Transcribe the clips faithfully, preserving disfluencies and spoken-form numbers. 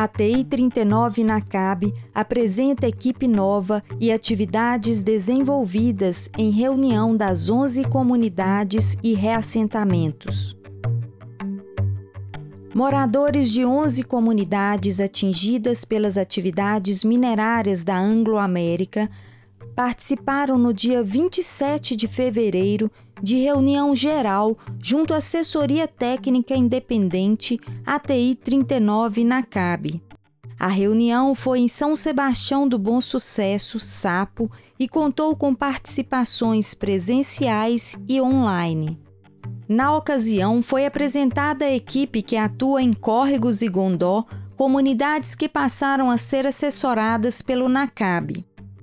A T I trinta e nove NACAB apresenta equipe nova e atividades desenvolvidas em reunião das onze comunidades e reassentamentos. Moradores de onze comunidades atingidas pelas atividades minerárias da Anglo-América participaram no dia vinte e sete de fevereiro de reunião geral junto à Assessoria Técnica Independente A T I trinta e nove NACAB. A reunião foi em São Sebastião do Bom Sucesso, Sapo, e contou com participações presenciais e online. Na ocasião, foi apresentada a equipe que atua em Córregos e Gondó, comunidades que passaram a ser assessoradas pelo NACAB.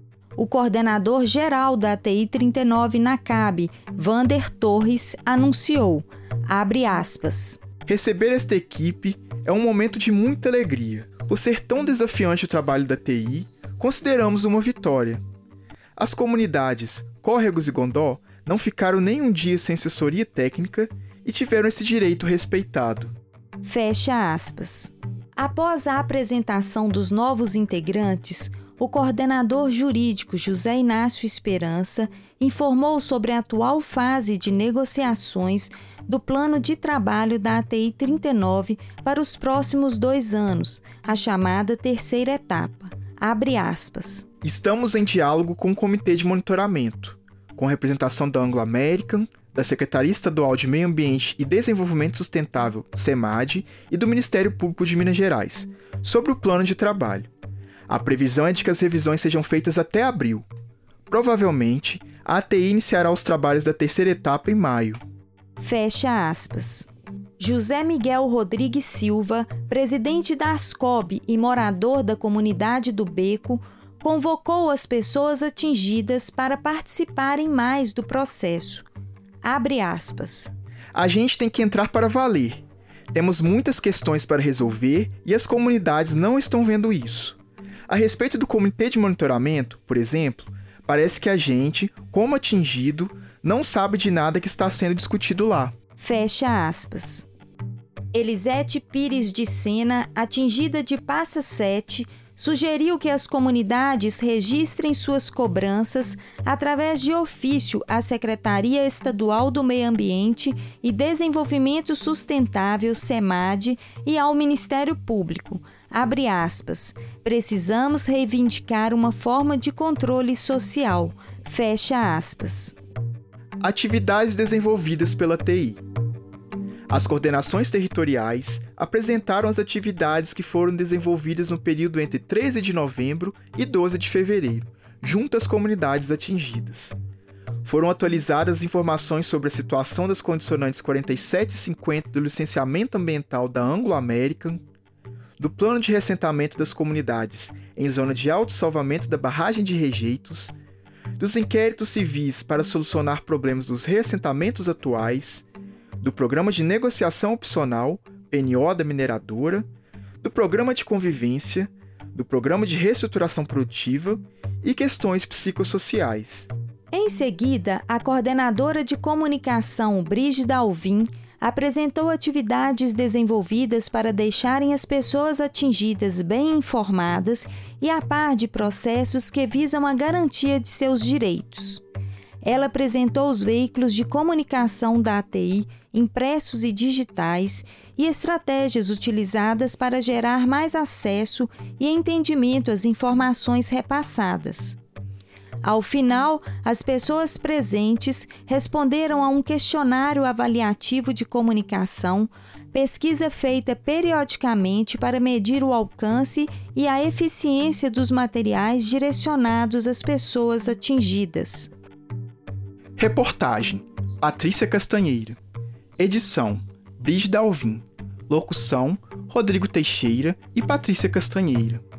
O coordenador geral da A T I trinta e nove NACAB, Vander Torres, anunciou, abre aspas, receber esta equipe é um momento de muita alegria. Por ser tão desafiante o trabalho da T I, consideramos uma vitória. As comunidades Córregos e Gondó não ficaram nem um dia sem assessoria técnica e tiveram esse direito respeitado. Fecha aspas. Após a apresentação dos novos integrantes, o coordenador jurídico José Inácio Esperança informou sobre a atual fase de negociações do plano de trabalho da A T I trinta e nove para os próximos dois anos, a chamada terceira etapa. Abre aspas. Estamos em diálogo com o Comitê de Monitoramento, com representação da Anglo American, da Secretaria Estadual de Meio Ambiente e Desenvolvimento Sustentável, SEMAD, e do Ministério Público de Minas Gerais, sobre o plano de trabalho. A previsão é de que as revisões sejam feitas até abril. Provavelmente, a A T I iniciará os trabalhos da terceira etapa em maio. Fecha aspas. José Miguel Rodrigues Silva, presidente da ASCOB e morador da comunidade do Beco, convocou as pessoas atingidas para participarem mais do processo. Abre aspas. A gente tem que entrar para valer. Temos muitas questões para resolver e as comunidades não estão vendo isso. A respeito do comitê de monitoramento, por exemplo, parece que a gente, como atingido, não sabe de nada que está sendo discutido lá. Fecha aspas. Elisete Pires de Sena, atingida de Passa Sete, sugeriu que as comunidades registrem suas cobranças através de ofício à Secretaria Estadual do Meio Ambiente e Desenvolvimento Sustentável, SEMAD, e ao Ministério Público. Abre aspas. Precisamos reivindicar uma forma de controle social. Fecha aspas. Atividades desenvolvidas pela T I. As coordenações territoriais apresentaram as atividades que foram desenvolvidas no período entre treze de novembro e doze de fevereiro, junto às comunidades atingidas. Foram atualizadas informações sobre a situação das condicionantes quarenta e sete e cinquenta do licenciamento ambiental da Anglo American, do plano de reassentamento das comunidades em zona de autossalvamento da barragem de rejeitos, dos inquéritos civis para solucionar problemas dos reassentamentos atuais, do Programa de Negociação Opcional, P N O da mineradora, do Programa de Convivência, do Programa de Reestruturação Produtiva e questões psicossociais. Em seguida, a coordenadora de comunicação Brígida Alvim apresentou atividades desenvolvidas para deixarem as pessoas atingidas bem informadas e a par de processos que visam a garantia de seus direitos. Ela apresentou os veículos de comunicação da A T I, impressos e digitais, e estratégias utilizadas para gerar mais acesso e entendimento às informações repassadas. Ao final, as pessoas presentes responderam a um questionário avaliativo de comunicação, pesquisa feita periodicamente para medir o alcance e a eficiência dos materiais direcionados às pessoas atingidas. Reportagem: Patrícia Castanheira. Edição: Brígida Alvim. Locução: Rodrigo Teixeira e Patrícia Castanheira.